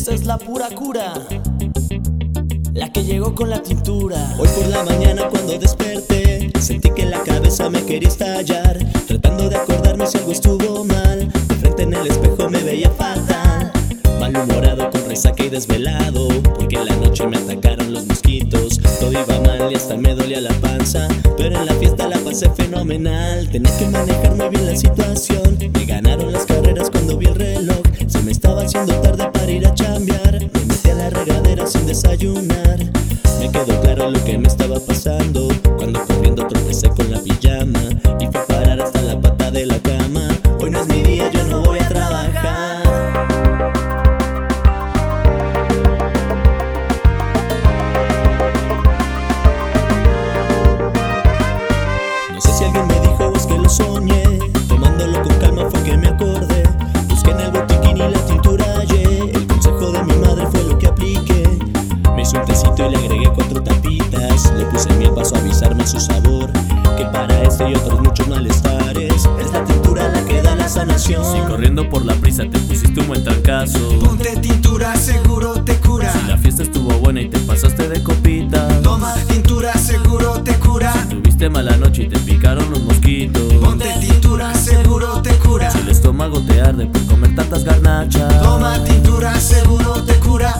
Esta es la pura cura, la que llegó con la tintura. Hoy por la mañana cuando desperté, sentí que la cabeza me quería estallar, tratando de acordarme si algo estuvo mal. De frente en el espejo me veía fatal, malhumorado, con resaca y desvelado, porque en la noche me atacaron los mosquitos. Todo iba mal y hasta me dolía la panza, pero en la fiesta la pasé fenomenal. Tenía que manejar muy bien la situación, me ganaron las carreras cuando vi el reloj. Se me estaba haciendo tarde para ir a chambear, me metí a la regadera sin desayunar. Me quedó claro lo que me estaba pasando, cuando corriendo tropecé con la pijama y fui a parar hasta la pata de la cama. Hoy no es mi día, yo no voy a trabajar. No sé si alguien me dijo o es que lo soñé, tomándolo con calma fue que me acordé. Busqué en el botiquín y la tintura hallé, el consejo de mi madre fue lo que apliqué. Me hice un tecito y le agregué 4 tapitas, le puse miel para suavizarme su sabor, que para este y otros muchos malestares es la tintura la que da la sanación. Si corriendo por la prisa te pusiste un buen trancazo, ponte tintura, seguro te cura. Si la fiesta estuvo buena y te pasaste de copita, toma tintura, seguro te cura. Si tuviste mala noche y te picaron los mosquitos, ponte tintura, seguro te cura. Si el estómago te arde por comer tantas garnachas, toma tintura, seguro te cura.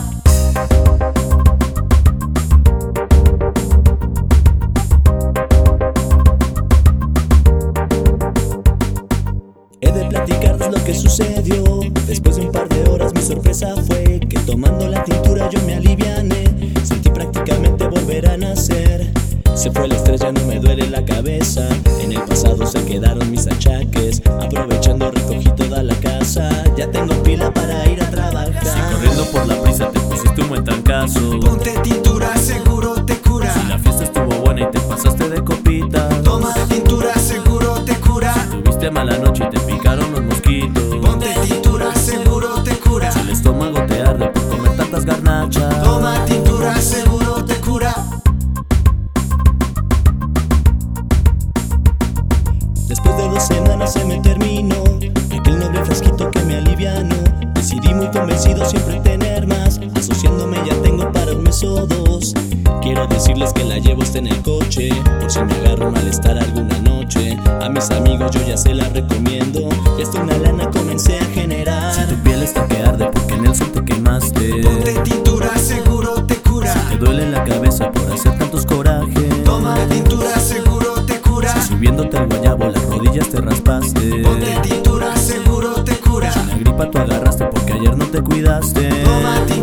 He de platicarles lo que sucedió. Después de un par de horas mi sorpresa fue que tomando la tintura yo me aliviané. Sentí prácticamente volver a nacer. Se fue el estrés, ya no me duele la cabeza. En el pasado se quedaron mis achaques. Aprovechando recogí toda la casa. Ya tengo pila para ir a trabajar. Si corriendo por la prisa te pusiste un buen trancazo, ponte tintura, seguro te cura. Si la fiesta estuvo buena y te pasaste de copita, toma tintura, seguro te cura. Si tuviste mala noche y te picaron los mosquitos, ponte tintura, seguro te cura. Si el estómago te arde por comer tantas garnachas, toma tintura, seguro te cura. Después de 2 semanas se me terminó aquel noble frasquito que me alivianó. Decidí muy convencido siempre tener más, asociándome ya tengo para un mes o 2. Quiero decirles que la llevo hasta en el coche, por si me agarro malestar alguna noche. A mis amigos yo ya se la recomiendo, y hasta una lana comencé a generar. Si tu piel está que arde porque en el sol te quemaste, ponte tintura, seguro te cura. Si te duele la cabeza por hacer tantos corajes, toma tintura, seguro te cura. Si subiéndote al guayabo las rodillas te raspaste, ponte tintura, seguro te cura. Si la gripa tú agarraste porque ayer no te cuidaste, toma tintura.